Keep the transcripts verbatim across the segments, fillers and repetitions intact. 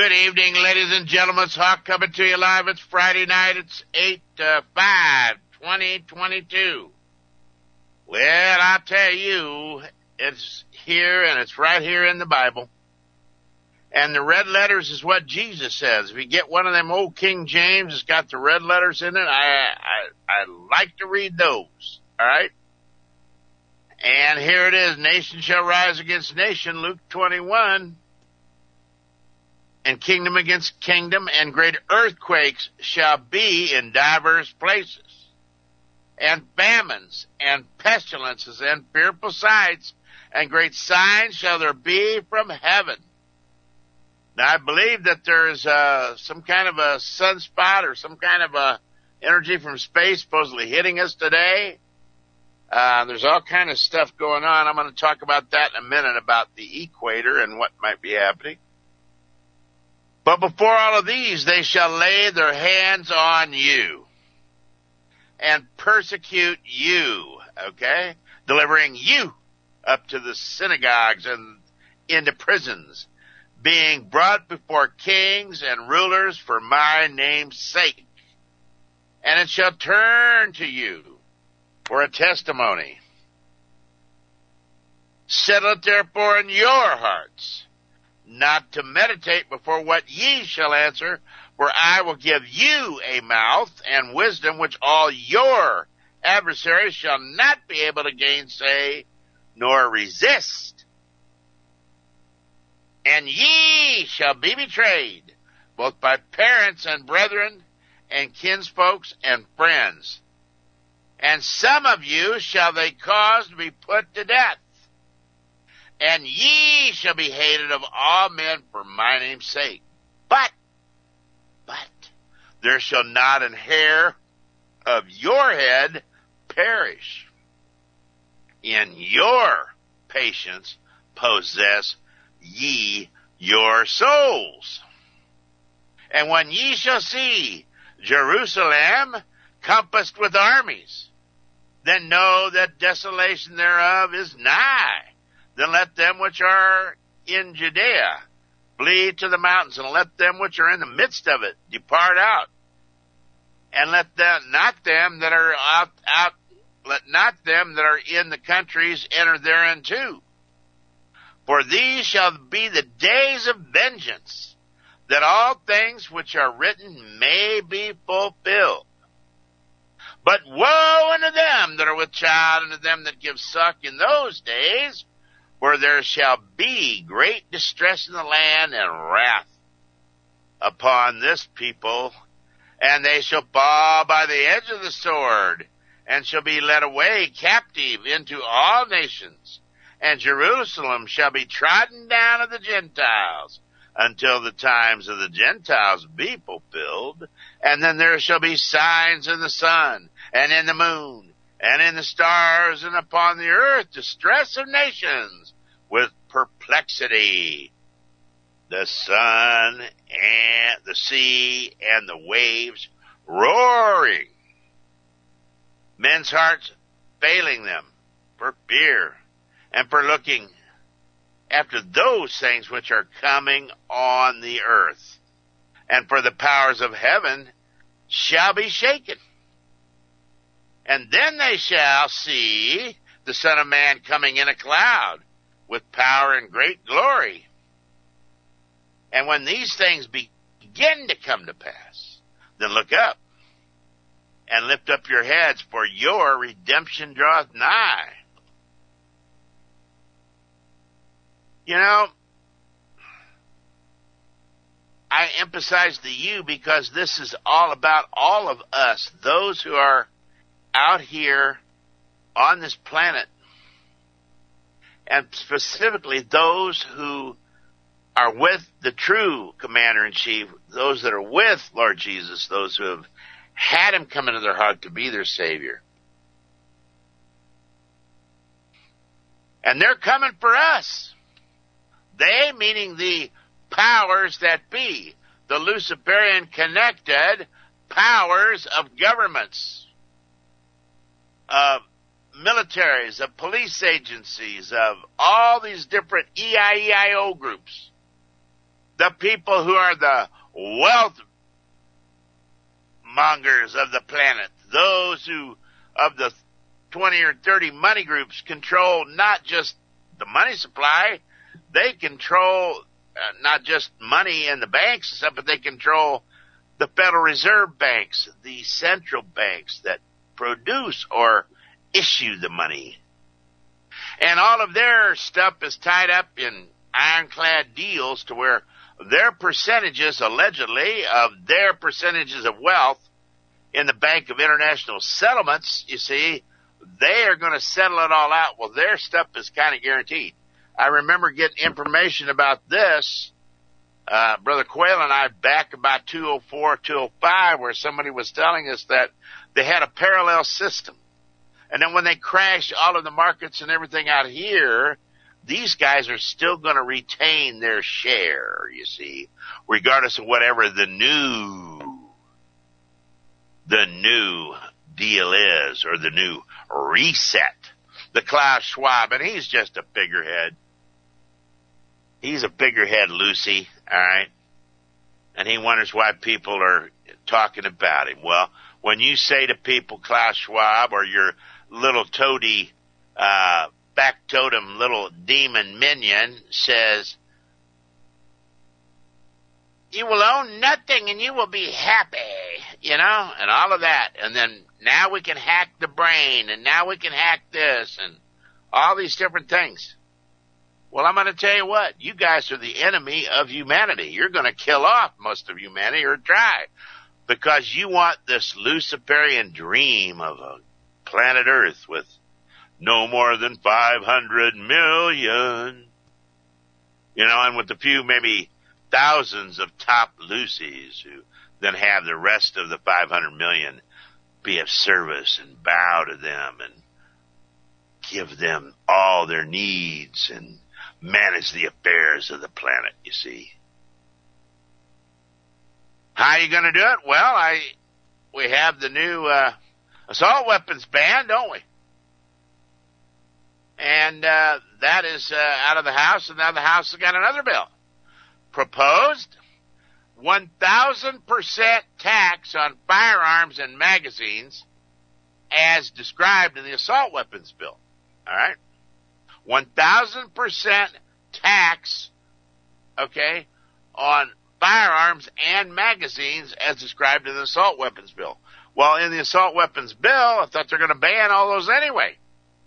Good evening, ladies and gentlemen. It's Hawk coming to you live. It's Friday night. It's eight five twenty twenty-two. Well, I'll tell you, it's here, and it's right here in the Bible. And the red letters is what Jesus says. If you get one of them old King James, it's got the red letters in it. I, I, I like to read those. All right? And here it is. Nation shall rise against nation, Luke twenty-one. And kingdom against kingdom, and great earthquakes shall be in divers places. And famines, and pestilences, and fearful sights, and great signs shall there be from heaven. Now, I believe that there is uh, some kind of a sunspot or some kind of a energy from space supposedly hitting us today. Uh, there's all kind of stuff going on. I'm going to talk about that in a minute, about the equator and what might be happening. But before all of these, they shall lay their hands on you and persecute you, okay? Delivering you up to the synagogues and into prisons, being brought before kings and rulers for my name's sake. And it shall turn to you for a testimony. Settle it therefore in your hearts, not to meditate before what ye shall answer, for I will give you a mouth and wisdom which all your adversaries shall not be able to gainsay nor resist. And ye shall be betrayed, both by parents and brethren, and kinsfolks and friends. And some of you shall they cause to be put to death. And ye shall be hated of all men for my name's sake. But, but, there shall not an hair of your head perish. In your patience possess ye your souls. And when ye shall see Jerusalem compassed with armies, then know that desolation thereof is nigh. Then let them which are in Judea flee to the mountains, and let them which are in the midst of it depart out. And let them, not them that are out, out, let not them that are in the countries enter therein too. For these shall be the days of vengeance, that all things which are written may be fulfilled. But woe unto them that are with child, and to them that give suck in those days, for there shall be great distress in the land and wrath upon this people, and they shall fall by the edge of the sword, and shall be led away captive into all nations, and Jerusalem shall be trodden down of the Gentiles, until the times of the Gentiles be fulfilled, and then there shall be signs in the sun, and in the moon, and in the stars, and upon the earth distress of nations with perplexity. The sun and the sea and the waves roaring. Men's hearts failing them for fear and for looking after those things which are coming on the earth. And for the powers of heaven shall be shaken. And then they shall see the Son of Man coming in a cloud with power and great glory. And when these things begin to come to pass, then look up and lift up your heads, for your redemption draweth nigh. You know, I emphasize the you because this is all about all of us, those who are out here on this planet, and specifically those who are with the true Commander-in-Chief, those that are with Lord Jesus, those who have had Him come into their heart to be their Savior. And they're coming for us. They, meaning the powers that be, the Luciferian connected powers of governments, of militaries, of police agencies, of all these different E I E I O groups. the people who are the wealth mongers of the planet, those who of the twenty or thirty money groups control not just the money supply, they control uh, not just money in the banks and stuff, but they control the Federal Reserve banks, the central banks that produce or issue the money. And all of their stuff is tied up in ironclad deals to where their percentages, allegedly, of their percentages of wealth in the Bank of International Settlements, you see, they are going to settle it all out. Well, their stuff is kind of guaranteed. I remember getting information about this, uh, Brother Quayle and I, back about two oh four, two oh five, where somebody was telling us that they had a parallel system. And then when they crash all of the markets and everything out here, these guys are still going to retain their share, you see, regardless of whatever the new, the new deal is, or the new reset. The Klaus Schwab, and he's just a figurehead. He's a figurehead, Lucy, all right? And he wonders why people are talking about him. Well, when you say to people Klaus Schwab or your little toady, uh, back-totem little demon minion says, you will own nothing and you will be happy, you know, and all of that. And then now we can hack the brain, and now we can hack this, and all these different things. Well, I'm going to tell you what, you guys are the enemy of humanity. You're going to kill off most of humanity or try, because you want this Luciferian dream of a planet Earth with no more than five hundred million, you know, and with a few, maybe thousands of top Lucys who then have the rest of the five hundred million be of service and bow to them and give them all their needs and manage the affairs of the planet, you see. How are you going to do it? Well, I we have the new uh, assault weapons ban, don't we? And uh, that is uh, out of the House, and now the House has got another bill. Proposed one thousand percent tax on firearms and magazines as described in the assault weapons bill. All right? one thousand percent tax, okay, on firearms and magazines as described in the assault weapons bill. Well, in the assault weapons bill, I thought they're going to ban all those anyway.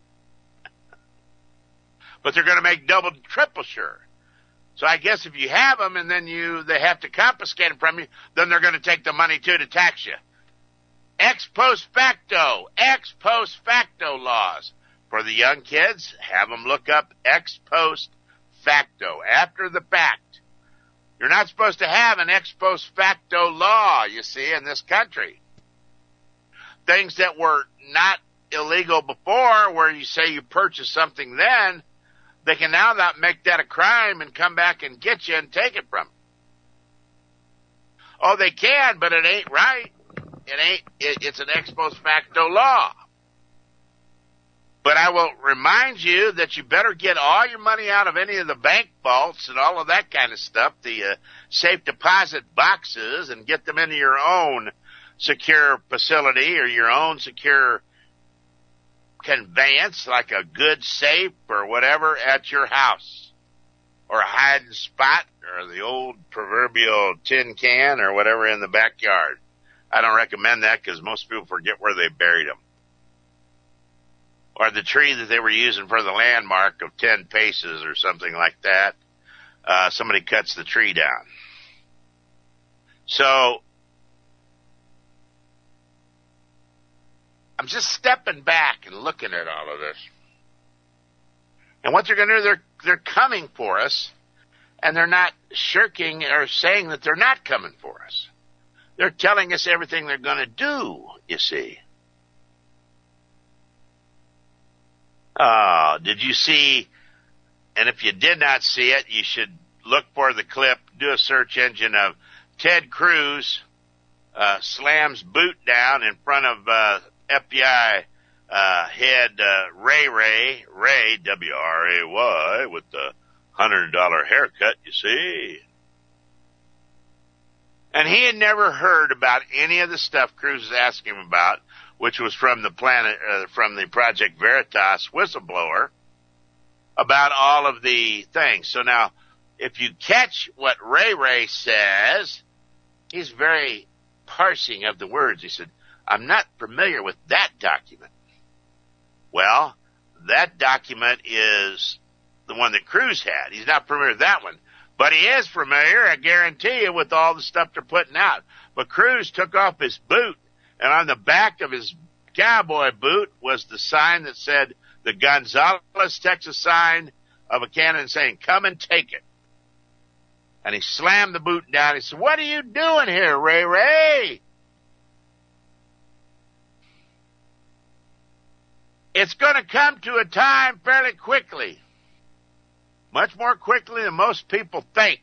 But they're going to make double, triple sure. So I guess if you have them and then you they have to confiscate them from you, then they're going to take the money too to tax you. Ex post facto, ex post facto laws. For the young kids, have them look up ex post facto, after the fact. You're not supposed to have an ex post facto law, you see, in this country. Things that were not illegal before, where you say you purchased something then, they can now not make that a crime and come back and get you and take it from you. Oh, they can, but it ain't right. It ain't, it, it's an ex post facto law. But I will remind you that you better get all your money out of any of the bank vaults and all of that kind of stuff, the uh, safe deposit boxes, and get them into your own secure facility or your own secure conveyance, like a good safe or whatever at your house, or a hiding spot, or the old proverbial tin can or whatever in the backyard. I don't recommend that because most people forget where they buried them. Or the tree that they were using for the landmark of ten paces or something like that. Uh, somebody cuts the tree down. So, I'm just stepping back and looking at all of this. And what they're going to do, they're, they're coming for us, and they're not shirking or saying that they're not coming for us. They're telling us everything they're going to do, you see. Oh, did you see, and if you did not see it, you should look for the clip, do a search engine of Ted Cruz uh, slams boot down in front of uh, F B I uh, head uh, Ray Ray, Ray, W R A Y, with the one hundred dollar haircut, you see. And he had never heard about any of the stuff Cruz was asking him about, which was from the planet, uh, from the Project Veritas whistleblower, about all of the things. So now, if you catch what Ray Ray says, he's very parsing of the words. He said, I'm not familiar with that document. Well, that document is the one that Cruz had. He's not familiar with that one. But he is familiar, I guarantee you, with all the stuff they're putting out. But Cruz took off his boot, and on the back of his cowboy boot was the sign that said the Gonzales, Texas sign of a cannon saying, come and take it. And he slammed the boot down. He said, what are you doing here, Ray Ray? It's going to come to a time fairly quickly. Much more quickly than most people think.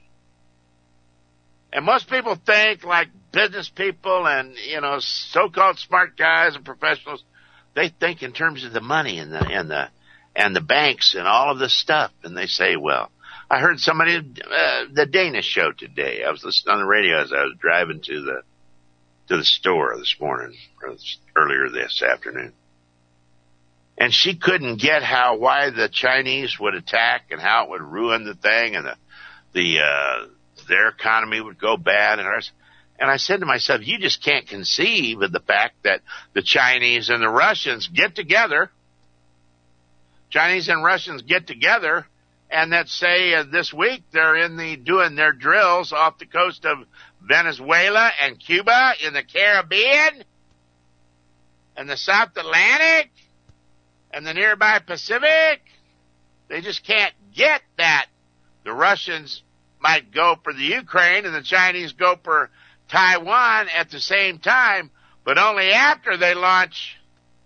And most people think, like business people and, you know, so-called smart guys and professionals, they think in terms of the money and the and the and the banks and all of this stuff. And they say, well, I heard somebody uh, the Danish show today. I was listening on the radio as I was driving to the to the store this morning, or earlier this afternoon. And she couldn't get how, why the Chinese would attack and how it would ruin the thing and the, the, uh, their economy would go bad and ours. And I said to myself, you just can't conceive of the fact that the Chinese and the Russians get together, Chinese and Russians get together, and that say uh, this week they're in the, doing their drills off the coast of Venezuela and Cuba in the Caribbean and the South Atlantic and the nearby Pacific. They just can't get that the Russians might go for the Ukraine and the Chinese go for Taiwan at the same time, but only after they launch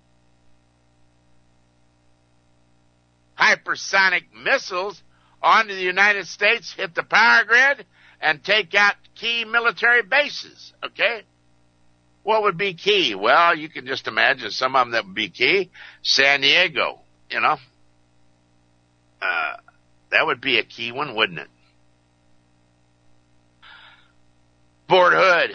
hypersonic missiles onto the United States, hit the power grid, and take out key military bases, okay? What would be key? Well, you can just imagine some of them that would be key. San Diego, you know. Uh, that would be a key one, wouldn't it? Fort Hood.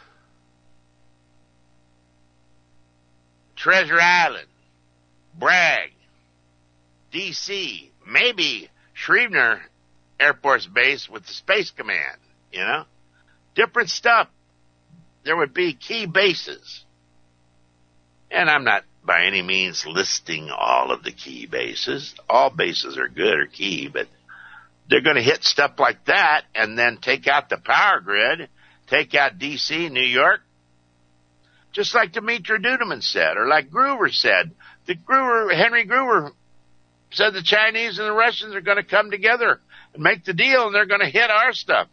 Treasure Island. Bragg. D C. Maybe Schriever Air Force Base with the Space Command, you know. Different stuff. There would be key bases. And I'm not by any means listing all of the key bases. All bases are good or key, but they're going to hit stuff like that and then take out the power grid, take out D C, New York, just like Dimitri Duduman said, or like Groover said. The Groover, Henry Groover said the Chinese and the Russians are going to come together and make the deal, and they're going to hit our stuff.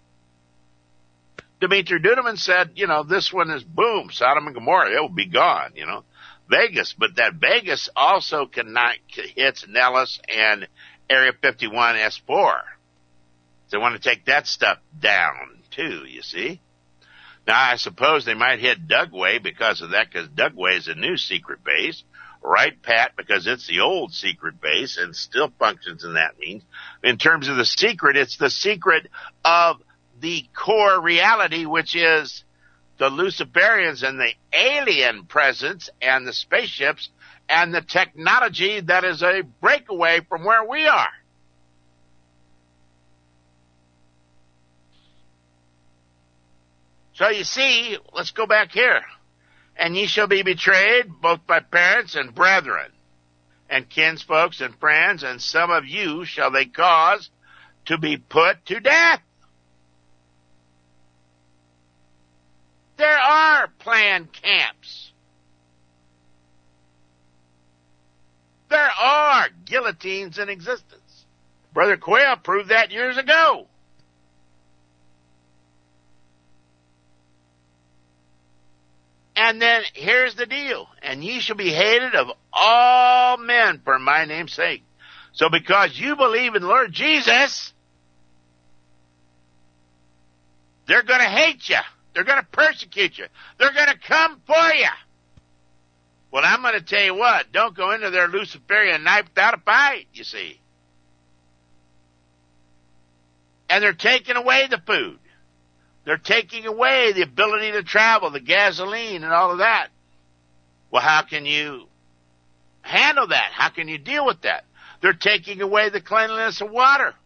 Dimitri Duduman said, you know, this one is boom, Sodom and Gomorrah, it will be gone, you know. Vegas, but that Vegas also cannot hits Nellis and Area fifty-one S four. They want to take that stuff down too, you see. Now, I suppose they might hit Dugway because of that, because Dugway is a new secret base, right, Pat, because it's the old secret base and still functions in that means. In terms of the secret, it's the secret of the core reality, which is the Luciferians and the alien presence and the spaceships and the technology that is a breakaway from where we are. So you see, let's go back here. And ye shall be betrayed both by parents and brethren, and kinsfolks and friends, and some of you shall they cause to be put to death. There are planned camps. There are guillotines in existence. Brother Quayle proved that years ago. And then here's the deal. And ye shall be hated of all men for my name's sake. So because you believe in the Lord Jesus, they're going to hate you. They're going to persecute you. They're going to come for you. Well, I'm going to tell you what. Don't go into their Luciferian night without a fight, you see. And they're taking away the food. They're taking away the ability to travel, the gasoline and all of that. Well, how can you handle that? How can you deal with that? They're taking away the cleanliness of water.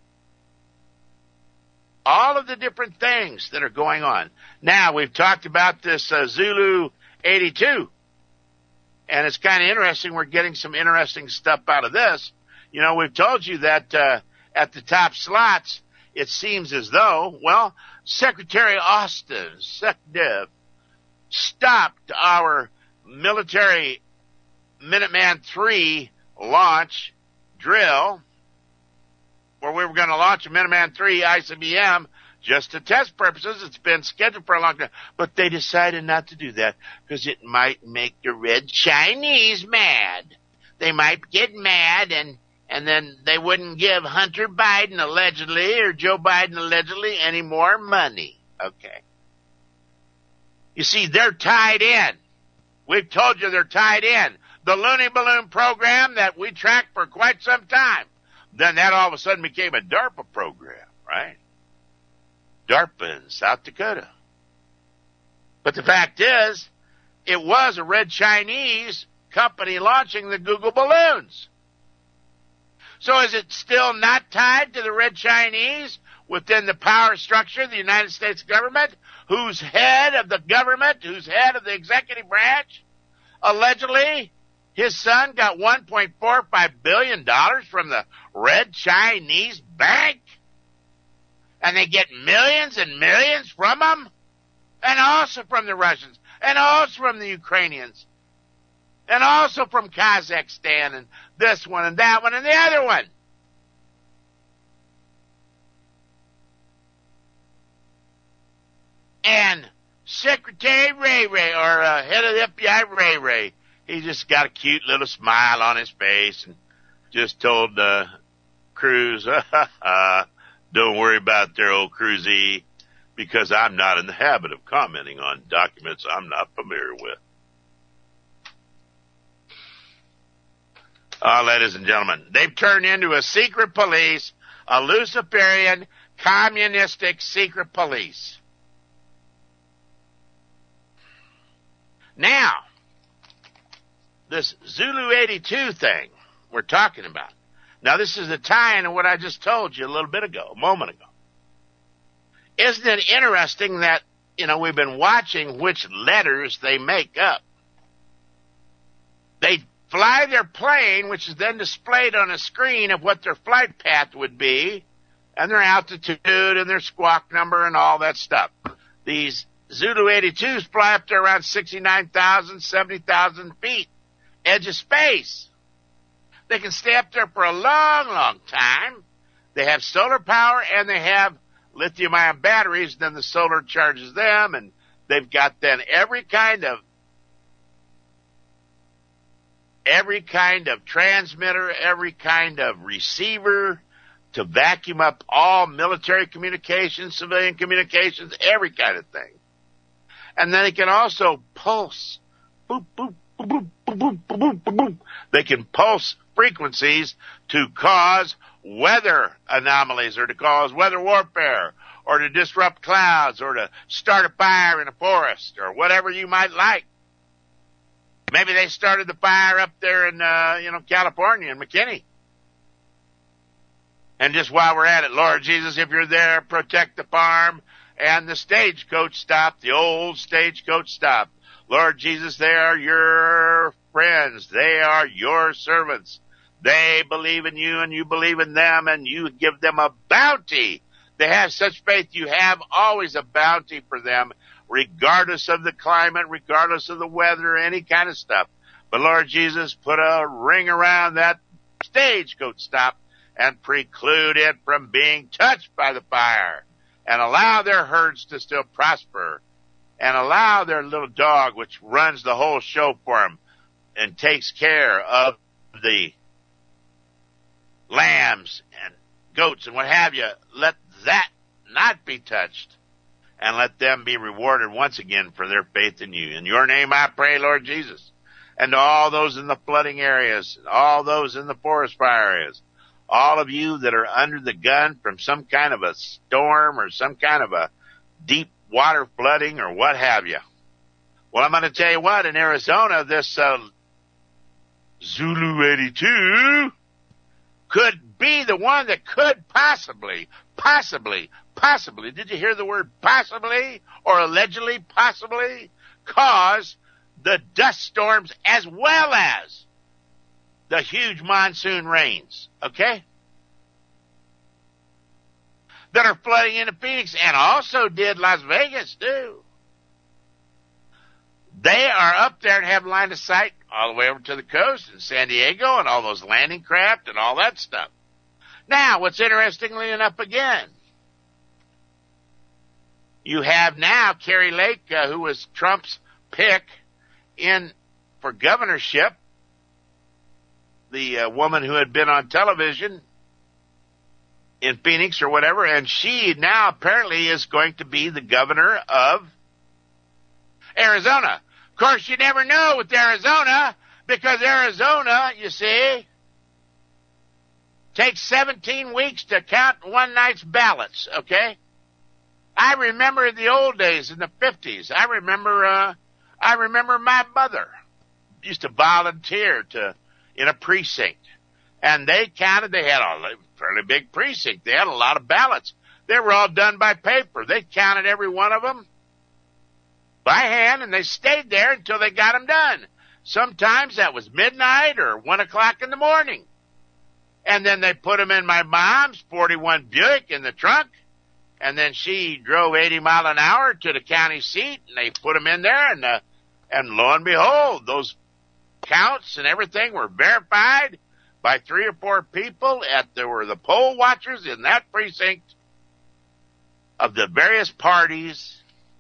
All of the different things that are going on. Now, we've talked about this uh, Zulu eighty-two, and it's kind of interesting. We're getting some interesting stuff out of this. You know, we've told you that uh, at the top slots, it seems as though, well, Secretary Austin, SecDev, stopped our military Minuteman three launch drill, where we were going to launch a Minuteman three I C B M just to test purposes. It's been scheduled for a long time, but they decided not to do that because it might make the Red Chinese mad. They might get mad, and and then they wouldn't give Hunter Biden allegedly or Joe Biden allegedly any more money. Okay. You see, they're tied in. We've told you they're tied in. The Looney Balloon program that we tracked for quite some time, then that all of a sudden became a DARPA program, right? DARPA in South Dakota. But the fact is, it was a Red Chinese company launching the Google balloons. So is it still not tied to the Red Chinese within the power structure of the United States government, whose head of the government, whose head of the executive branch, allegedly his son got one point four five billion dollars from the Red Chinese bank? And they get millions and millions from them? And also from the Russians, and also from the Ukrainians, and also from Kazakhstan, and this one, and that one, and the other one. And Secretary Ray Ray, or uh, head of the F B I Ray Ray, he just got a cute little smile on his face and just told uh, Cruz, don't worry about their old Cruzy, because I'm not in the habit of commenting on documents I'm not familiar with. Uh, ladies and gentlemen, they've turned into a secret police, a Luciferian, communistic secret police. Now, this Zulu eighty-two thing we're talking about. Now, this is a tie-in to what I just told you a little bit ago, a moment ago. Isn't it interesting that, you know, we've been watching which letters they make up? They fly their plane, which is then displayed on a screen of what their flight path would be, and their altitude and their squawk number and all that stuff. These Zulu eighty-twos fly up to around sixty-nine thousand, seventy thousand feet, edge of space. They can stay up there for a long, long time. They have solar power, and they have lithium-ion batteries. Then the solar charges them, and they've got then every kind of every kind of transmitter, every kind of receiver to vacuum up all military communications, civilian communications, every kind of thing. And then they can also pulse. Boop, boop, boop, boop, boop, boop, boop, boop, boop. They can pulse frequencies to cause weather anomalies, or to cause weather warfare, or to disrupt clouds, or to start a fire in a forest, or whatever you might like. Maybe they started the fire up there in, uh, you know, California, in McKinney. And just while we're at it, Lord Jesus, if you're there, protect the farm and the stagecoach stop, the old stagecoach stop. Lord Jesus, they are your friends. They are your servants. They believe in you, and you believe in them, and you give them a bounty. They have such faith. You have always a bounty for them, regardless of the climate, regardless of the weather, any kind of stuff. But Lord Jesus, put a ring around that stagecoach stop and preclude it from being touched by the fire, and allow their herds to still prosper, and allow their little dog, which runs the whole show for them and takes care of the lambs and goats and what have you, let that not be touched, and let them be rewarded once again for their faith in you. In your name I pray, Lord Jesus. And to all those in the flooding areas, all those in the forest fire areas, all of you that are under the gun from some kind of a storm or some kind of a deep water flooding or what have you. Well, I'm going to tell you what, in Arizona, this uh, Zulu eighty-two could be the one that could possibly, possibly, possibly, did you hear the word possibly or allegedly possibly, cause the dust storms as well as the huge monsoon rains, okay? That are flooding into Phoenix and also did Las Vegas too. They are up there and have line of sight all the way over to the coast in San Diego and all those landing craft and all that stuff. Now, what's interestingly enough again, you have now Kari Lake, uh, who was Trump's pick in for governorship, the uh, woman who had been on television in Phoenix or whatever, and she now apparently is going to be the governor of Arizona. Of course, you never know with Arizona, because Arizona, you see, takes seventeen weeks to count one night's ballots, okay? I remember in the old days, in the fifties, I remember, uh, I remember my mother used to volunteer to, in a precinct. And they counted, they had a fairly big precinct. They had a lot of ballots. They were all done by paper. They counted every one of them by hand, and they stayed there until they got them done. Sometimes that was midnight or one o'clock in the morning. And then they put them in my mom's forty-one Buick in the trunk, and then she drove eighty mile an hour to the county seat, and they put them in there, and uh, and lo and behold, those counts and everything were verified by three or four people. At there were the poll watchers in that precinct of the various parties,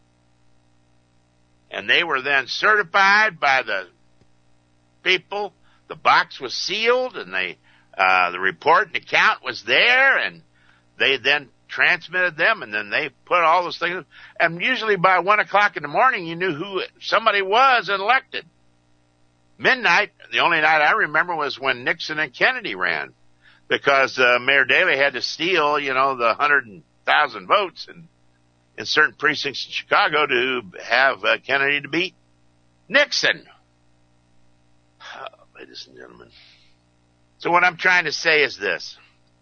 and they were then certified by the people. The box was sealed, and they uh, the report and account was there, and they then transmitted them, and then they put all those things. And usually by one o'clock in the morning, you knew who somebody was elected. Midnight, the only night I remember was when Nixon and Kennedy ran, because uh, Mayor Daley had to steal, you know, the hundred thousand votes in, in certain precincts in Chicago to have uh, Kennedy to beat Nixon. Oh, ladies and gentlemen. So what I'm trying to say is this.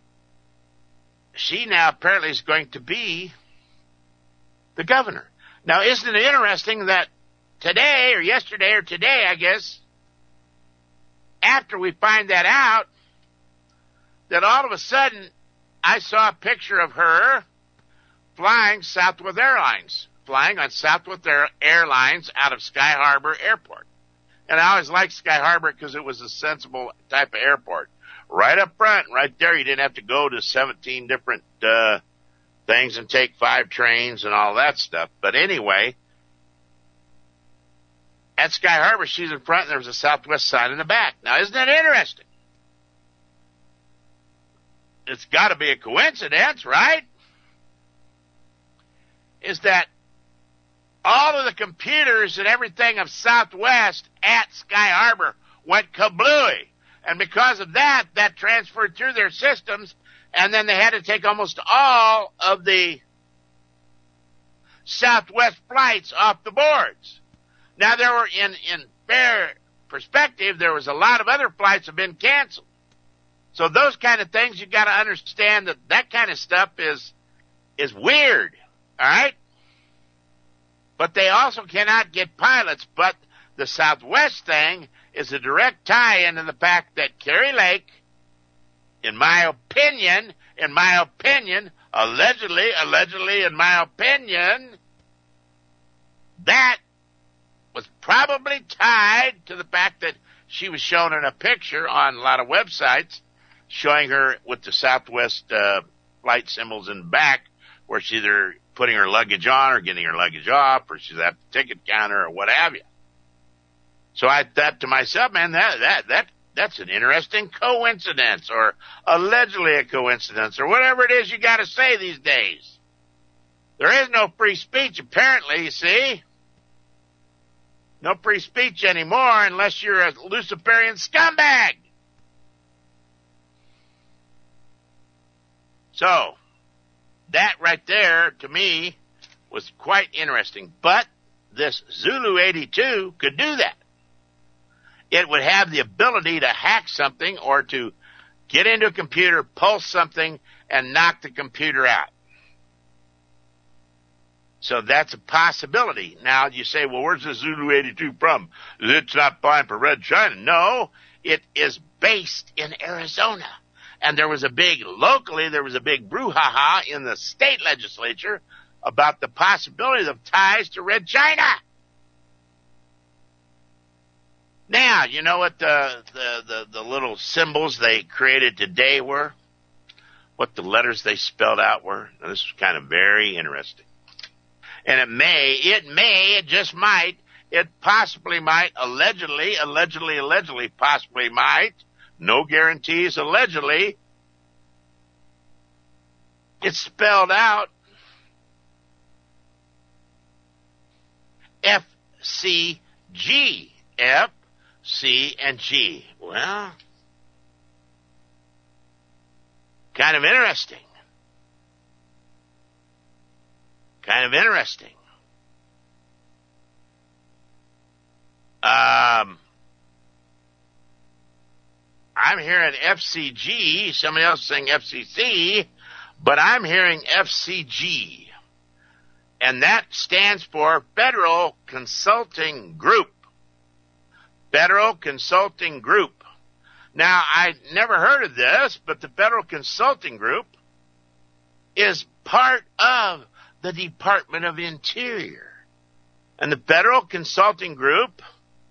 She now apparently is going to be the governor. Now, isn't it interesting that today or yesterday or today, I guess, after we find that out, that all of a sudden I saw a picture of her flying Southwest Airlines, flying on Southwest Airlines out of Sky Harbor Airport. And I always liked Sky Harbor because it was a sensible type of airport. Right up front, right there, you didn't have to go to seventeen different uh things and take five trains and all that stuff. But anyway, at Sky Harbor, she's in front, and there was a Southwest sign in the back. Now, isn't that interesting? It's got to be a coincidence, right? Is that all of the computers and everything of Southwest at Sky Harbor went kablooey. And because of that, that transferred through their systems, and then they had to take almost all of the Southwest flights off the boards. Now, there were, in, in fair perspective, there was a lot of other flights have been canceled. So those kind of things, you got to understand that that kind of stuff is is weird, all right? But they also cannot get pilots. But the Southwest thing is a direct tie-in to the fact that Kari Lake, in my opinion, in my opinion, allegedly, allegedly, in my opinion, that was probably tied to the fact that she was shown in a picture on a lot of websites showing her with the Southwest uh, flight symbols in the back, where she's either putting her luggage on or getting her luggage off, or she's at the ticket counter or what have you. So I thought to myself, man, that that that that's an interesting coincidence, or allegedly a coincidence, or whatever it is you got to say these days. There is no free speech, apparently, you see. No free speech anymore unless you're a Luciferian scumbag. So, that right there, to me, was quite interesting. But this Zulu eighty-two could do that. It would have the ability to hack something or to get into a computer, pulse something, and knock the computer out. So that's a possibility. Now you say, well, where's the Zulu eighty-two from? It's not flying for Red China. No, it is based in Arizona. And there was a big, locally, there was a big brouhaha in the state legislature about the possibility of ties to Red China. Now, you know what the, the, the, the little symbols they created today were? What the letters they spelled out were? Now, this is kind of very interesting. And it may, it may, it just might, it possibly might, allegedly, allegedly, allegedly, possibly might, no guarantees, allegedly, it's spelled out F C G. F, C, and G. Well, kind of interesting. Kind of interesting. Um, I'm hearing F C G, somebody else is saying F C C, but I'm hearing F C G. And that stands for Federal Consulting Group. Federal Consulting Group. Now, I never heard of this, but the Federal Consulting Group is part of the Department of Interior. And the Federal Consulting Group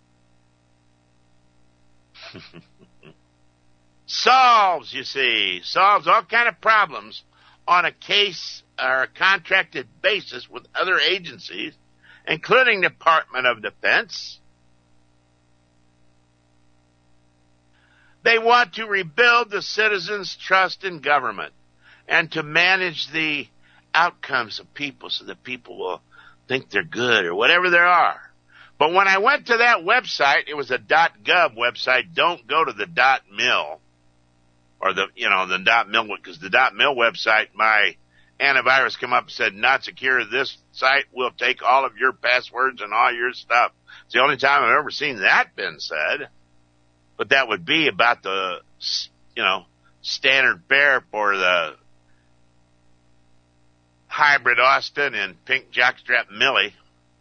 solves, you see, solves all kind of problems on a case or a contracted basis with other agencies, including the Department of Defense. They want to rebuild the citizens' trust in government and to manage the outcomes of people so that people will think they're good or whatever they are. But when I went to that website, it was a .gov website. Don't go to the .mil or the, you know, the .mil, because the .mil website, my antivirus came up and said, not secure. This site will take all of your passwords and all your stuff. It's the only time I've ever seen that been said. But that would be about the, you know, standard fare for the hybrid Austin and pink jockstrap Millie.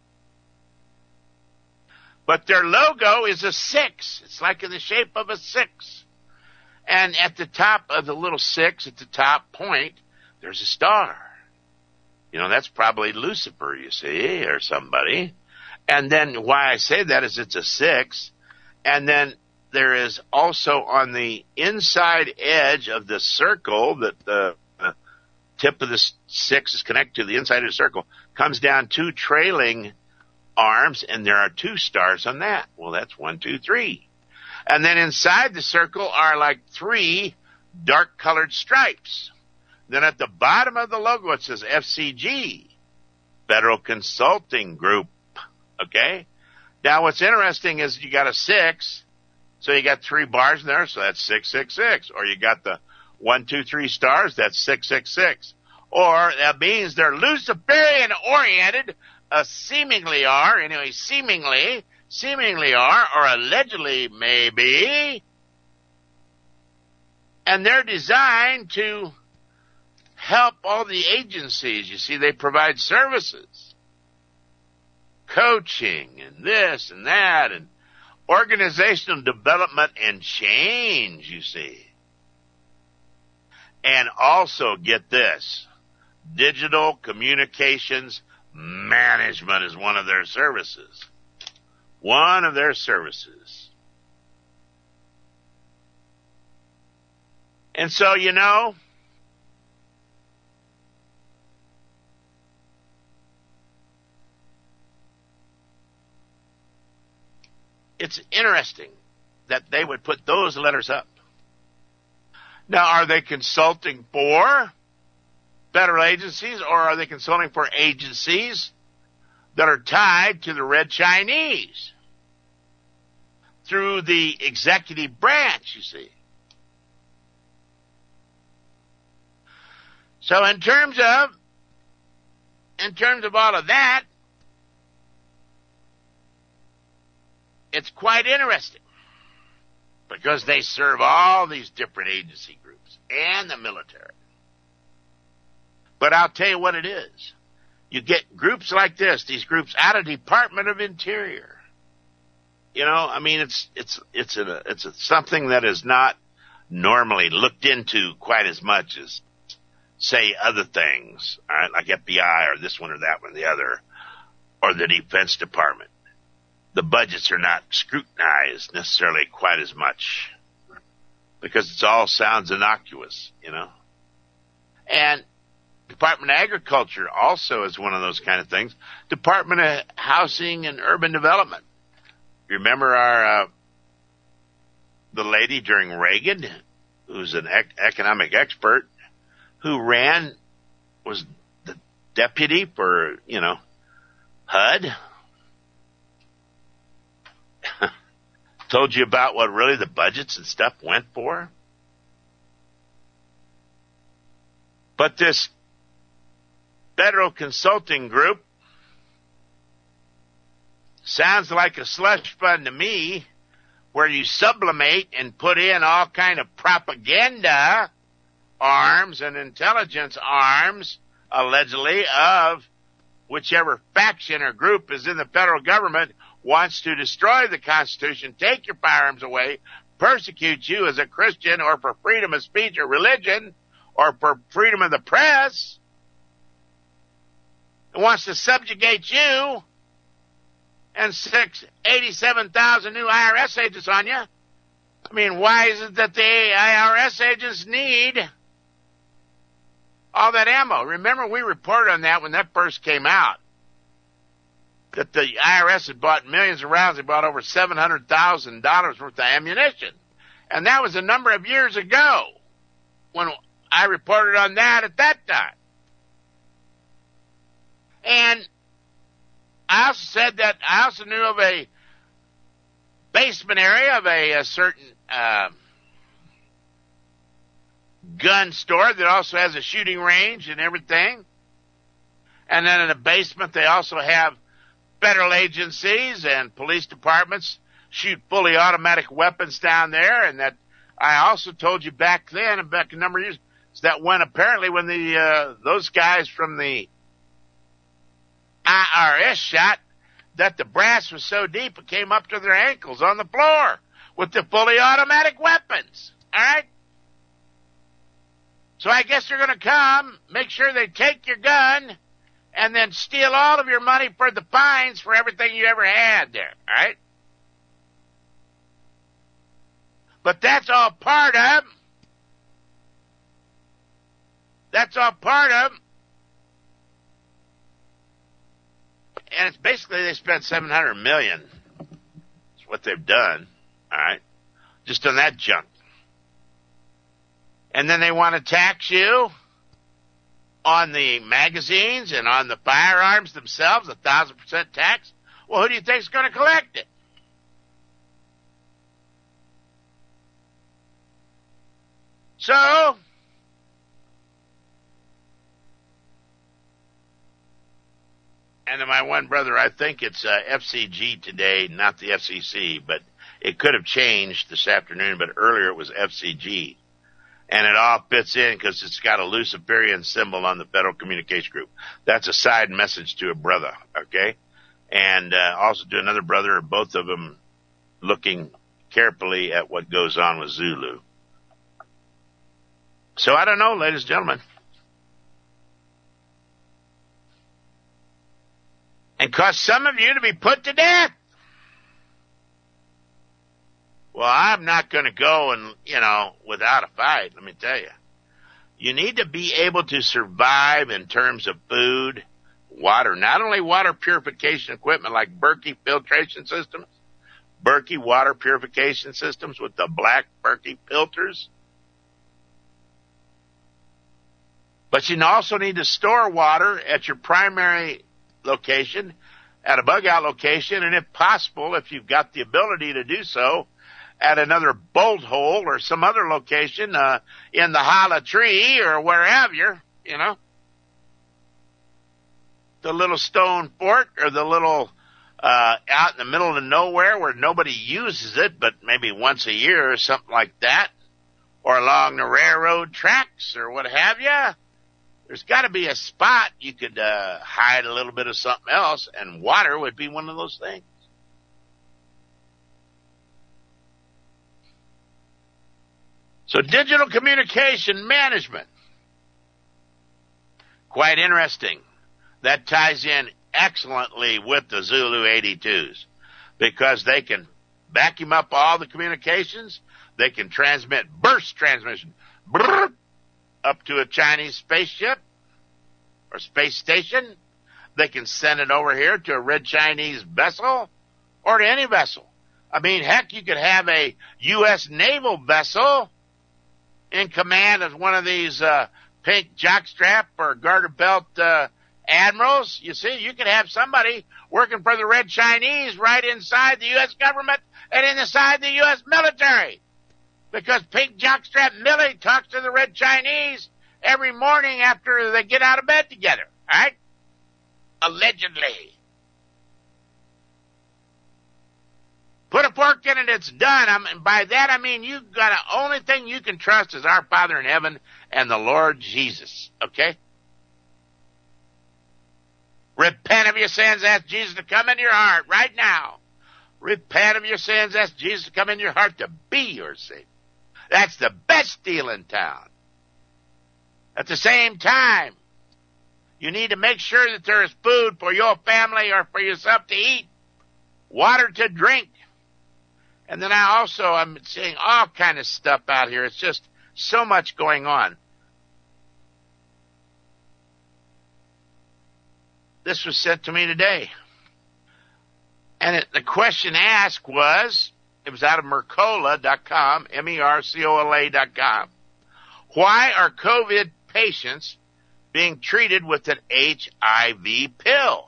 But their logo is a six. It's like in the shape of a six. And at the top of the little six, at the top point, there's a star. You know, that's probably Lucifer, you see, or somebody. And then why I say that is it's a six. And then there is also on the inside edge of the circle that the uh, tip of the six is connected to, the inside of the circle, comes down two trailing arms, and there are two stars on that. Well, that's one, two, three. And then inside the circle are like three dark-colored stripes. Then at the bottom of the logo, it says F C G, Federal Consulting Group. Okay? Now, what's interesting is you got a six, so you got three bars in there, so that's six six six. Or you got the one, two, three stars, that's six six six. Or that means they're Luciferian-oriented, uh, seemingly are, anyway, seemingly, seemingly are, or allegedly maybe. And they're designed to help all the agencies. You see, they provide services, coaching, and this and that, and organizational development and change, you see. And also, get this, digital communications management is one of their services. One of their services. And so, you know, it's interesting that they would put those letters up. Now, are they consulting for federal agencies, or are they consulting for agencies that are tied to the Red Chinese through the executive branch, you see? So in terms of in terms of all of that, it's quite interesting because they serve all these different agency groups and the military. But I'll tell you what it is. You get groups like this, these groups out of Department of Interior. You know, I mean, it's it's it's a, it's a, something that is not normally looked into quite as much as, say, other things, all right, like F B I or this one or that one or the other, or the Defense Department. The budgets are not scrutinized necessarily quite as much because it all sounds innocuous, you know. And Department of Agriculture also is one of those kind of things. Department of Housing and Urban Development. Remember our uh, the lady during Reagan, who's an ec- economic expert, who ran, was the deputy for, you know, H U D? Told you about what really the budgets and stuff went for? But this federal consulting group sounds like a slush fund to me, where you sublimate and put in all kind of propaganda arms and intelligence arms, allegedly, of whichever faction or group is in the federal government wants to destroy the Constitution, take your firearms away, persecute you as a Christian or for freedom of speech or religion or for freedom of the press, and wants to subjugate you and six, eighty-seven thousand new I R S agents on you. I mean, why is it that the I R S agents need all that ammo? Remember, we reported on that when that first came out, that the I R S had bought millions of rounds. They bought over seven hundred thousand dollars worth of ammunition. And that was a number of years ago when I reported on that at that time. And I also said that I also knew of a basement area of a, a certain uh, gun store that also has a shooting range and everything. And then in the basement they also have federal agencies and police departments shoot fully automatic weapons down there. And that I also told you back then, and back a number of years, that when apparently when the uh, those guys from the I R S shot, that the brass was so deep it came up to their ankles on the floor with the fully automatic weapons. All right? So I guess they're going to come, make sure they take your gun, and then steal all of your money for the fines for everything you ever had there. All right? But that's all part of, that's all part of, and it's basically they spent seven hundred million dollars. That's what they've done, all right, just on that junk. And then they want to tax you on the magazines and on the firearms themselves, a thousand percent tax. Well, who do you think is going to collect it? So, and to my one brother, I think it's uh, F C G today, not the F C C, but it could have changed this afternoon, but earlier it was F C G. And it all fits in because it's got a Luciferian symbol on the Federal Communication Group. That's a side message to a brother, okay? And uh, also to another brother, both of them looking carefully at what goes on with Zulu. So I don't know, ladies and gentlemen. And cause some of you to be put to death. Well, I'm not going to go and, you know, without a fight, let me tell you. You need to be able to survive in terms of food, water, not only water purification equipment like Berkey filtration systems, Berkey water purification systems with the black Berkey filters, but you also need to store water at your primary location, at a bug out location, and if possible, if you've got the ability to do so, at another bolt hole or some other location, uh, in the hollow tree or wherever, you know. the little stone fort or the little uh, out in the middle of nowhere where nobody uses it, but maybe once a year or something like that, or along the railroad tracks or what have you. There's got to be a spot you could uh, hide a little bit of something else, and water would be one of those things. So digital communication management. Quite interesting. That ties in excellently with the Zulu eighty-twos because they can vacuum up all the communications. They can transmit burst transmission brrr, up to a Chinese spaceship or space station. They can send it over here to a red Chinese vessel or to any vessel. I mean, heck, you could have a U S naval vessel in command of one of these uh, pink jockstrap or garter belt uh, admirals. You see, you could have somebody working for the red Chinese right inside the U S government and inside the U S military. Because pink jockstrap Millie talks to the red Chinese every morning after they get out of bed together, right? Allegedly. Put a fork in it, it's done. I mean, by that I mean you got the only thing you can trust is our Father in heaven and the Lord Jesus, okay? Repent of your sins, ask Jesus to come into your heart right now. Repent of your sins, ask Jesus to come into your heart to be your Savior. That's the best deal in town. At the same time, you need to make sure that there is food for your family or for yourself to eat, water to drink. And then I also, I'm seeing all kind of stuff out here. It's just so much going on. This was sent to me today. And it, the question asked was, it was out of Mercola dot com, M E R C O L A dot com. Why are COVID patients being treated with an H I V pill?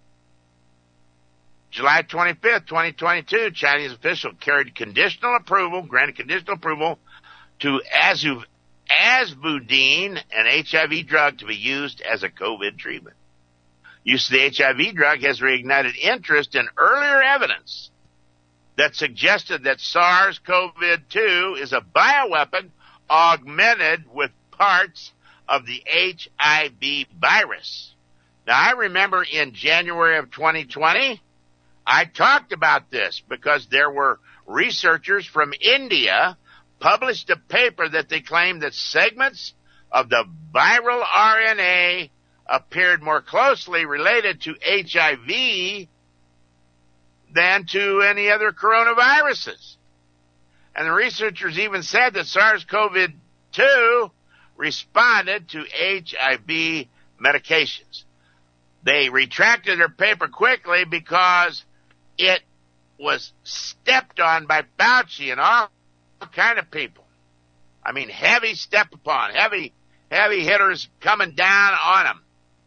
July twenty-fifth, twenty twenty-two, Chinese official carried conditional approval, granted conditional approval to Azu, Azvudine, an H I V drug to be used as a COVID treatment. Use of the H I V drug has reignited interest in earlier evidence that suggested that SARS-C o V two is a bioweapon augmented with parts of the H I V virus. Now, I remember in January of twenty twenty, I talked about this because there were researchers from India published a paper that they claimed that segments of the viral R N A appeared more closely related to H I V than to any other coronaviruses. And the researchers even said that SARS-C o V two responded to H I V medications. They retracted their paper quickly because it was stepped on by Fauci and all kind of people. I mean, heavy step upon, heavy, heavy hitters coming down on them.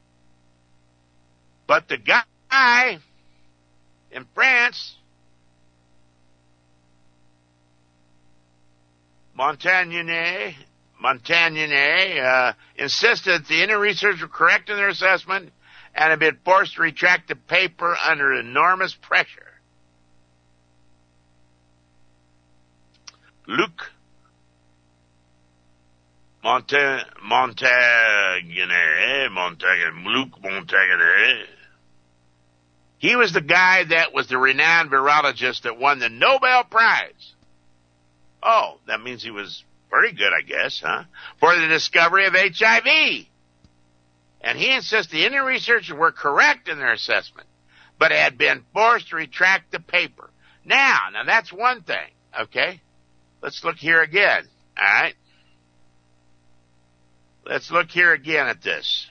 But the guy in France, Montagnier, Montagnier, uh, insisted that the Indian researchers were correct in their assessment and had been forced to retract the paper under enormous pressure. Luc Monta- Montagnier, Montagnier, Luc Montagnier. He was the guy that was the renowned virologist that won the Nobel Prize. Oh, that means he was pretty good, I guess, huh? For the discovery of H I V. And he insists the Indian researchers were correct in their assessment, but had been forced to retract the paper. Now, now that's one thing, okay? Let's look here again, all right? Let's look here again at this.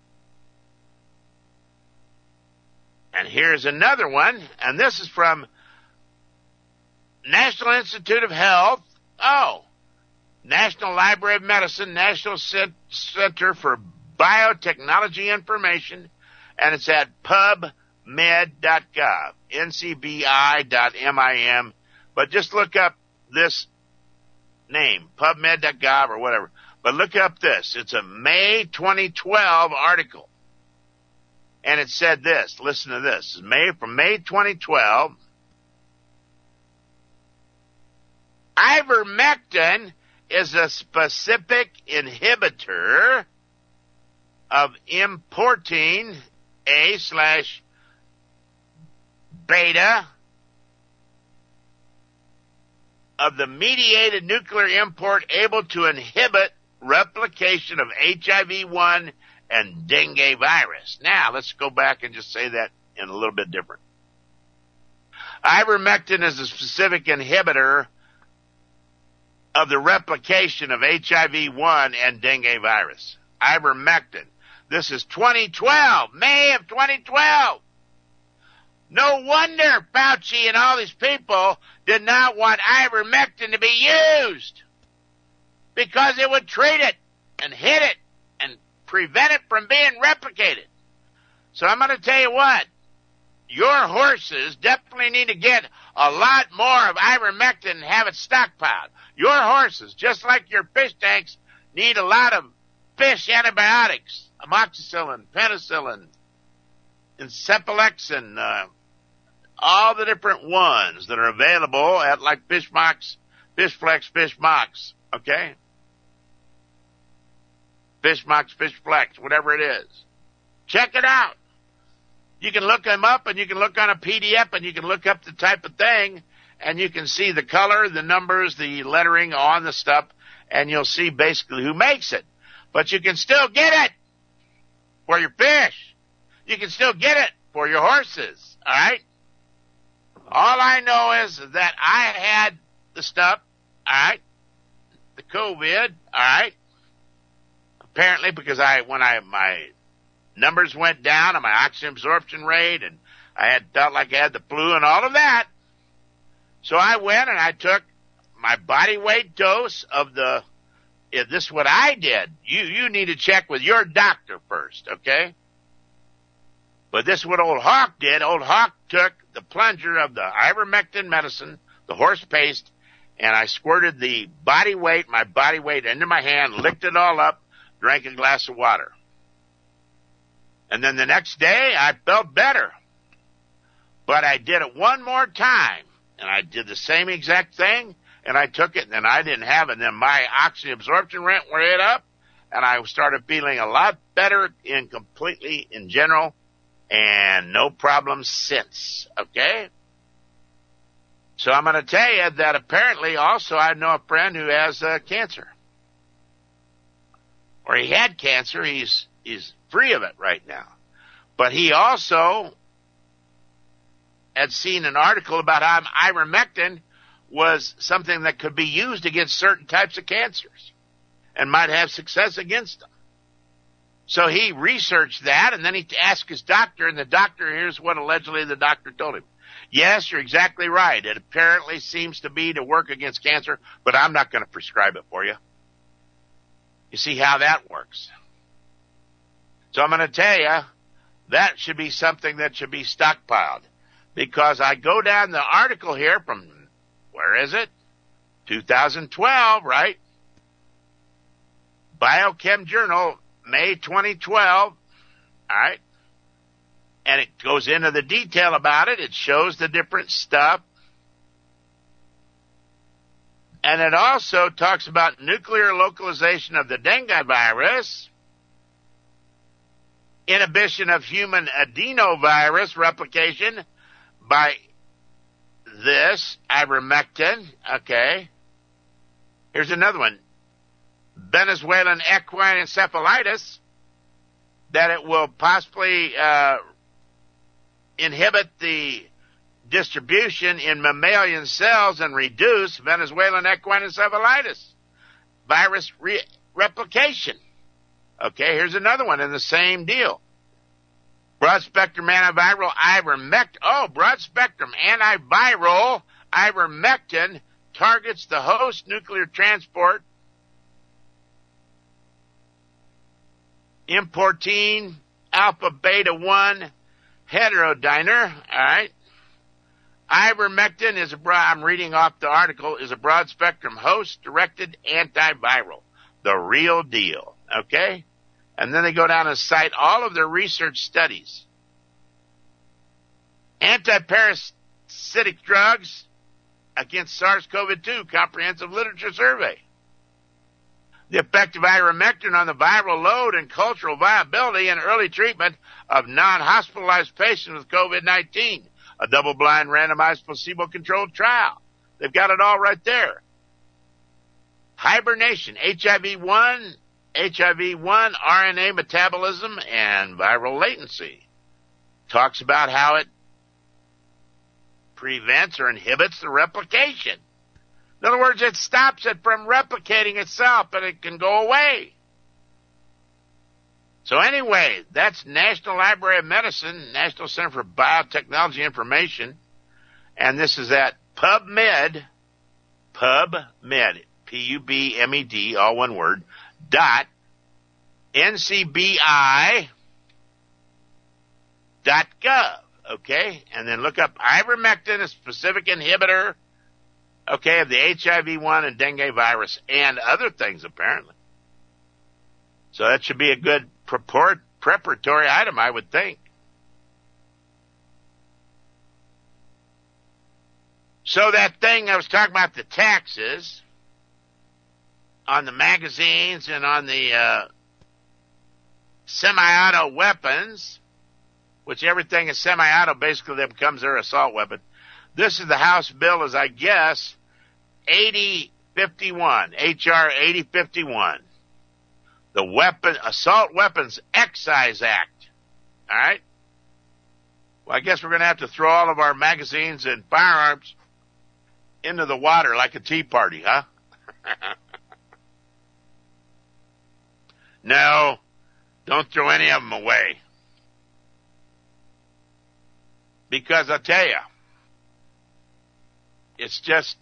And here's another one, and this is from National Institute of Health. Oh, National Library of Medicine, National Center for Biotechnology Information, and it's at pub med dot gov, N C B I dot mim. But just look up this name, pub med dot gov or whatever. But look up this. It's a May twenty twelve article. And it said this, listen to this, May from May twenty twelve, ivermectin is a specific inhibitor of importin A slash beta of the mediated nuclear import able to inhibit replication of H I V one and dengue virus. Now, let's go back and just say that in a little bit different. Ivermectin is a specific inhibitor of the replication of H I V one and dengue virus. Ivermectin. This is twenty twelve, May of twenty twelve. No wonder Fauci and all these people did not want ivermectin to be used, because it would treat it and hit it and prevent it from being replicated. So I'm going to tell you what, your horses definitely need to get a lot more of ivermectin and have it stockpiled. Your horses, just like your fish tanks, need a lot of fish antibiotics, amoxicillin, penicillin, encephalexin, uh, all the different ones that are available at like Fishmox, Fishflex, Fishmox, okay? Fishmox, Fishflex, whatever it is. Check it out. You can look them up, and you can look on a P D F, and you can look up the type of thing, and you can see the color, the numbers, the lettering on the stuff, and you'll see basically who makes it. But you can still get it for your fish. You can still get it for your horses, all right? All I know is that I had the stuff, all right, the COVID, all right, apparently because I, when I, my numbers went down and my oxygen absorption rate, and I had felt like I had the flu and all of that. So I went and I took my body weight dose of the, if this is what I did. You, you need to check with your doctor first, okay? But this is what Old Hawk did. Old Hawk took the plunger of the ivermectin medicine, the horse paste, and I squirted the body weight, my body weight into my hand, licked it all up, drank a glass of water. And then the next day, I felt better. But I did it one more time, and I did the same exact thing, and I took it, and then I didn't have it. And then my oxygen absorption rate went up, and I started feeling a lot better in completely in general, and no problems since, okay? So I'm going to tell you that apparently also I know a friend who has uh, cancer. Or he had cancer. He's he's free of it right now. But he also had seen an article about how ivermectin was something that could be used against certain types of cancers and might have success against them. So he researched that, and then he asked his doctor, and the doctor, here's what allegedly the doctor told him. Yes, you're exactly right. It apparently seems to be to work against cancer, but I'm not going to prescribe it for you. You see how that works. So I'm going to tell you, that should be something that should be stockpiled. Because I go down the article here from, where is it? two thousand twelve, right? Biochem Journal, May twenty twelve, all right? And it goes into the detail about it. It shows the different stuff. And it also talks about nuclear localization of the dengue virus, inhibition of human adenovirus replication by this ivermectin. Okay. Here's another one. Venezuelan equine encephalitis, that it will possibly uh, inhibit the distribution in mammalian cells and reduce Venezuelan equine encephalitis virus re- replication. Okay, here's another one in the same deal. Broad-spectrum antiviral ivermectin. Oh, broad-spectrum antiviral ivermectin targets the host nuclear transport importin alpha beta one heterodimer. All right. Ivermectin is a broad, I'm reading off the article, is a broad-spectrum host-directed antiviral. The real deal. Okay? And then they go down and cite all of their research studies. Antiparasitic drugs against SARS-C o V two comprehensive literature survey. The effect of ivermectin on the viral load and cultural viability and early treatment of non-hospitalized patients with COVID nineteen. A double-blind, randomized, placebo-controlled trial. They've got it all right there. Hibernation, H I V one, H I V one R N A metabolism, and viral latency. Talks about how it prevents or inhibits the replication. In other words, it stops it from replicating itself, but it can go away. So anyway, that's National Library of Medicine, National Center for Biotechnology Information, and this is at PubMed, PubMed, P U B M E D, all one word, dot N C B I dot gov, okay? And then look up ivermectin, a specific inhibitor, okay, of the H I V one and dengue virus and other things, apparently. So that should be a good purport, preparatory item, I would think. So that thing I was talking about, the taxes on the magazines and on the uh, semi-auto weapons, which everything is semi-auto, basically that becomes their assault weapon. This is the House bill, as I guess, eighty fifty-one, H R eighty fifty-one. The Weapon Assault Weapons Excise Act. All right? Well, I guess we're going to have to throw all of our magazines and firearms into the water like a tea party, huh? No, don't throw any of them away. Because I'll tell you, it's just,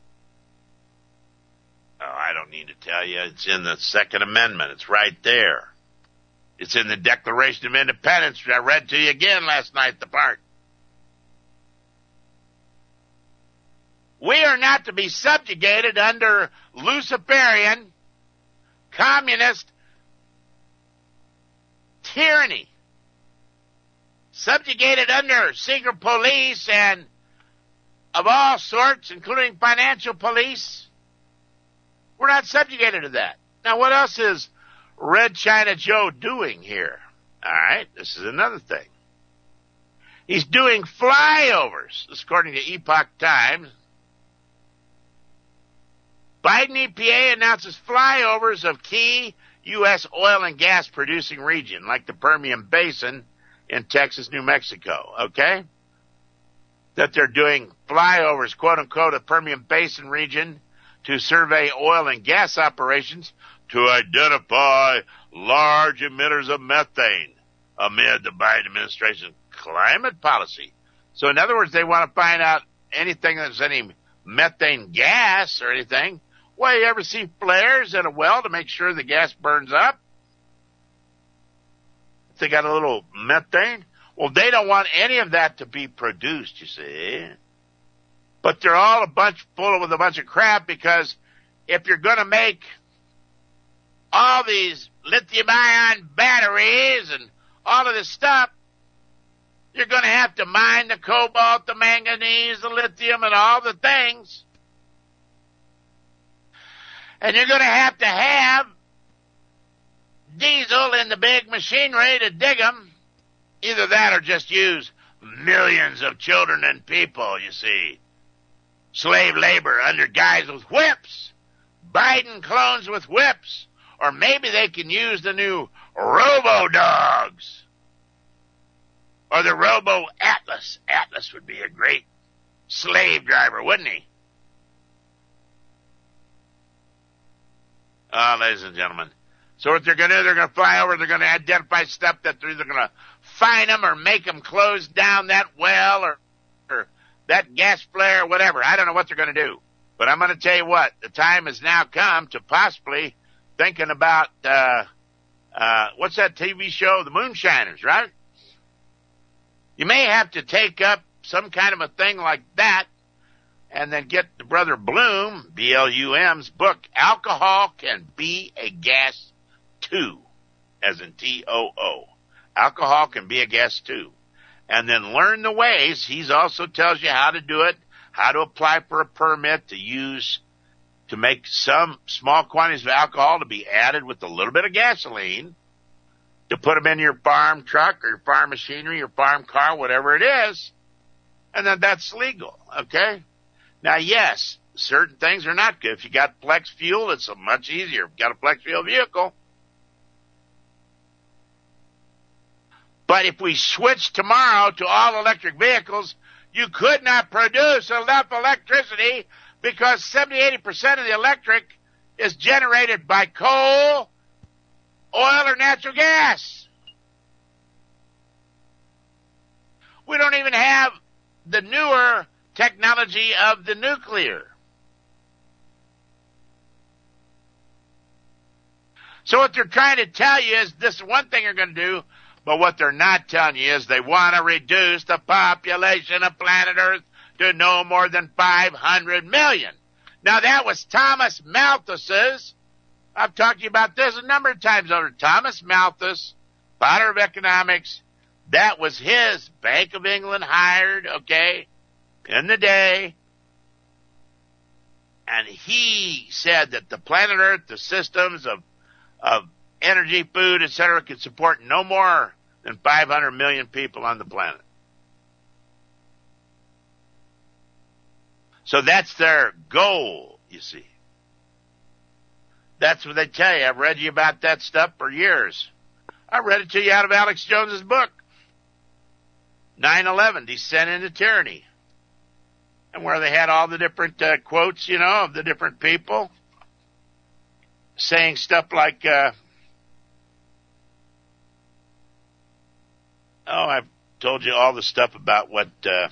oh, I don't need to tell you. It's in the Second Amendment. It's right there. It's in the Declaration of Independence, which I read to you again last night, the part. We are not to be subjugated under Luciferian, communist tyranny. Subjugated under secret police and of all sorts, including financial police. We're not subjugated to that. Now, what else is Red China Joe doing here? All right, this is another thing. He's doing flyovers, this according to Epoch Times. Biden E P A announces flyovers of key U S oil and gas producing region, like the Permian Basin in Texas, New Mexico, okay? That they're doing flyovers, quote unquote, of the Permian Basin region to survey oil and gas operations to identify large emitters of methane amid the Biden administration's climate policy. So in other words, they want to find out anything that's any methane gas or anything. Well, you ever see flares at a well to make sure the gas burns up? If they got a little methane? Well, they don't want any of that to be produced, you see. But they're all a bunch full of a bunch of crap, because if you're going to make all these lithium-ion batteries and all of this stuff, you're going to have to mine the cobalt, the manganese, the lithium, and all the things. And you're going to have to have diesel in the big machinery to dig them. Either that or just use millions of children and people, you see. Slave labor under guys with whips. Biden clones with whips. Or maybe they can use the new Robo-Dogs. Or the Robo-Atlas. Atlas would be a great slave driver, wouldn't he? Ah, uh, ladies and gentlemen. So what they're going to do, they're going to fly over, they're going to identify stuff that they're either going to fine them or make them close down that well or, or that gas flare or whatever. I don't know what they're going to do. But I'm going to tell you what, the time has now come to possibly thinking about, uh, uh, what's that T V show? The Moonshiners, right? You may have to take up some kind of a thing like that and then get the Brother Bloom, B L U M's book, Alcohol Can Be a Gas Too, as in T O O. Alcohol can be a gas too. and then learn the ways. He also tells you how to do it, how to apply for a permit to use, to make some small quantities of alcohol to be added with a little bit of gasoline, to put them in your farm truck or your farm machinery, your farm car, whatever it is, and then that's legal, okay? Now, yes, certain things are not good. If you got flex fuel, it's much easier. If you got a flex fuel vehicle. But if we switch tomorrow to all electric vehicles, you could not produce enough electricity because seventy, eighty percent of the electric is generated by coal, oil, or natural gas. We don't even have the newer technology of the nuclear. So what they're trying to tell you is this is one thing they're going to do, but what they're not telling you is they want to reduce the population of planet Earth to no more than five hundred million. Now that was Thomas Malthus's. I've talked to you about this a number of times over. Thomas Malthus, father of economics, that was his Bank of England hired, okay, in the day. And he said that the planet Earth, the systems of of energy, food, et cetera, could support no more than five hundred million people on the planet. So that's their goal, you see. That's what they tell you. I've read you about that stuff for years. I read it to you out of Alex Jones's book, nine eleven, Descent into Tyranny, and where they had all the different uh, quotes, you know, of the different people saying stuff like, uh, oh, I've told you all the stuff about what, uh,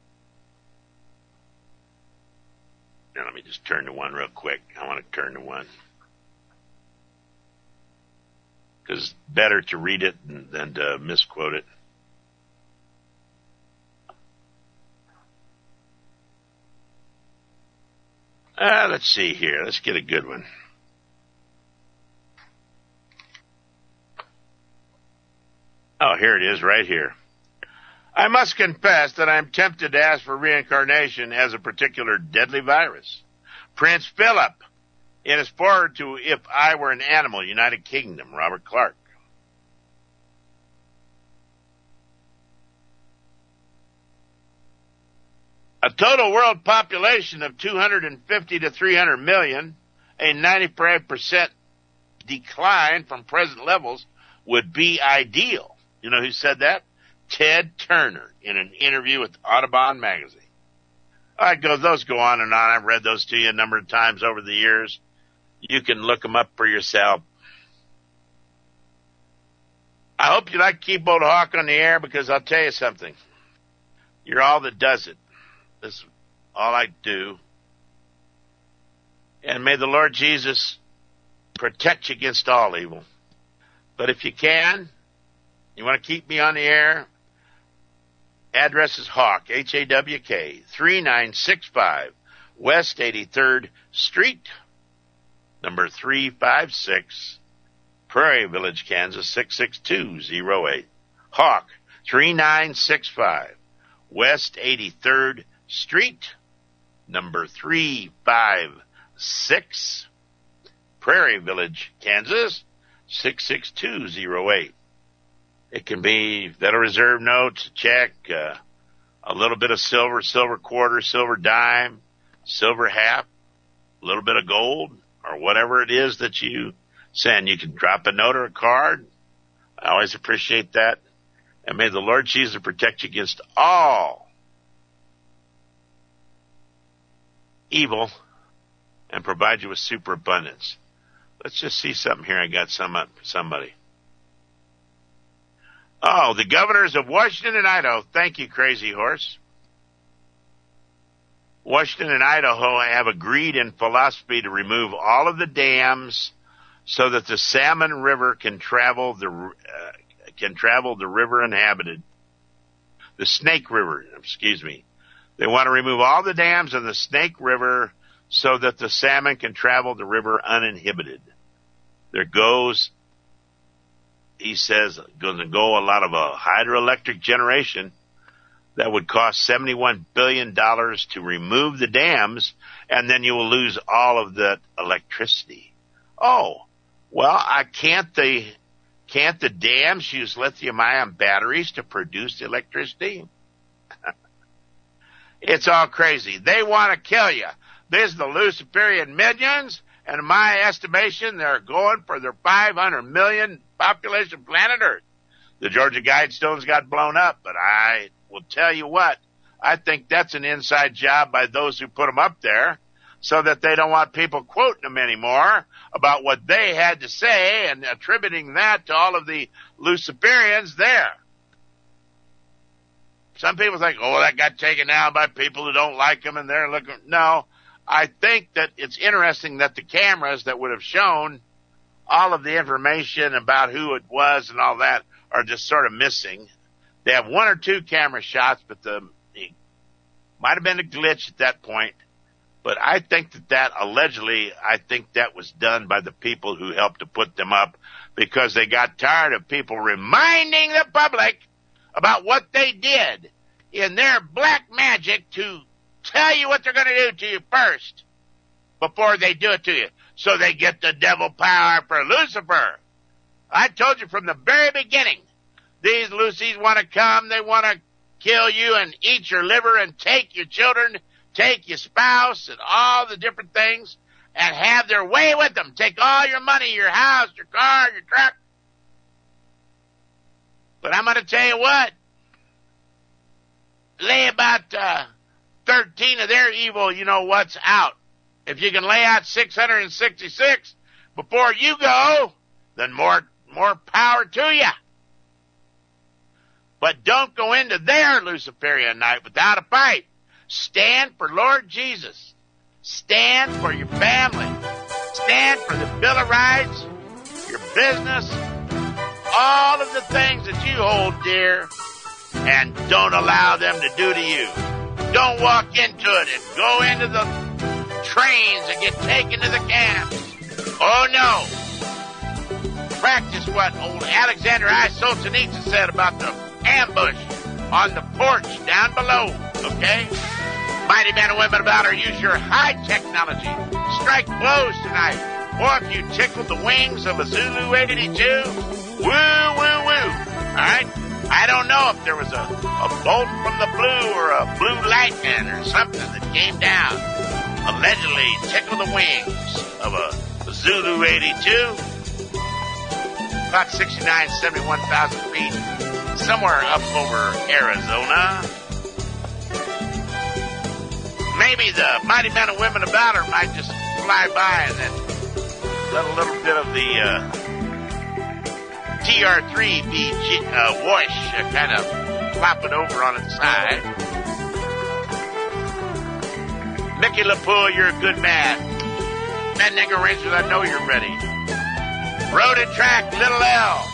now let me just turn to one real quick. I want to turn to one. Because it's better to read it than, than to misquote it. Uh, let's see here. Let's get a good one. Oh, here it is, right here. I must confess that I am tempted to ask for reincarnation as a particular deadly virus. Prince Philip, in his foreword to If I Were an Animal, United Kingdom, Robert Clark. A total world population of two hundred fifty to three hundred million, a ninety-five percent decline from present levels, would be ideal. You know who said that? Ted Turner in an interview with Audubon magazine. All right, go, those go on and on. I've read those to you a number of times over the years. You can look them up for yourself. I hope you like to keep Old Hawk on the air because I'll tell you something. You're all that does it. This is all I do. And may the Lord Jesus protect you against all evil. But if you can, you want to keep me on the air, address is Hawk, H A W K, three nine six five West eighty-third Street, number three five six, Prairie Village, Kansas, six six two zero eight. Hawk, three nine six five West eighty-third Street, number three five six, Prairie Village, Kansas, six six two zero eight. It can be Federal Reserve notes, check, uh, a little bit of silver, silver quarter, silver dime, silver half, a little bit of gold, or whatever it is that you send. You can drop a note or a card. I always appreciate that. And may the Lord Jesus protect you against all evil and provide you with superabundance. Let's just see something here. I got some up for somebody. Oh, the governors of Washington and Idaho. Thank you, Crazy Horse. Washington and Idaho have agreed in philosophy to remove all of the dams so that the Salmon River can travel the uh, can travel the river inhabited. The Snake River, excuse me. They want to remove all the dams in the Snake River so that the salmon can travel the river uninhibited. There goes, he says, going to go a lot of a hydroelectric generation that would cost seventy-one billion dollars to remove the dams, and then you will lose all of that electricity. Oh, well, I can't the can't the dams use lithium-ion batteries to produce electricity? It's all crazy. They want to kill you. This is the Luciferian minions, and in my estimation, they're going for their five hundred million population planet Earth. The Georgia Guidestones got blown up, but I will tell you what, I think that's an inside job by those who put them up there so that they don't want people quoting them anymore about what they had to say and attributing that to all of the Luciferians there. Some people think, oh, that got taken down by people who don't like them and they're looking. No, I think that it's interesting that the cameras that would have shown all of the information about who it was and all that are just sort of missing. They have one or two camera shots, but the it might have been a glitch at that point. But I think that that allegedly, I think that was done by the people who helped to put them up because they got tired of people reminding the public about what they did in their black magic to tell you what they're going to do to you first before they do it to you. So they get the devil power for Lucifer. I told you from the very beginning, these Lucies want to come, they want to kill you and eat your liver and take your children, take your spouse and all the different things and have their way with them. Take all your money, your house, your car, your truck. But I'm going to tell you what, lay about uh, thirteen of their evil, you know what's out. If you can lay out six hundred sixty-six before you go, then more more power to you. But don't go into their Luciferian night without a fight. Stand for Lord Jesus. Stand for your family. Stand for the Bill of Rights, your business, all of the things that you hold dear, and don't allow them to do to you. Don't walk into it and go into the trains and get taken to the camps. Oh no. Practice what old Alexander I. Solzhenitsyn said about the ambush on the porch down below, okay? Mighty men and women about her, use your high technology. Strike blows tonight. Or if you tickle the wings of a Zulu eighty-two, woo, woo, woo. All right? I don't know if there was a, a bolt from the blue or a blue lightning or something that came down. Allegedly tickle the wings of a Zulu eighty-two. About sixty-nine, seventy-one thousand feet, somewhere up over Arizona. Maybe the mighty men and women about her might just fly by and then let a little bit of the uh, T R three be uh, whoosh, uh, kind of flop it over on its side. Mickey LaPool, you're a good man. Mad Nigger Rangers, I know you're ready. Road and Track, Little L.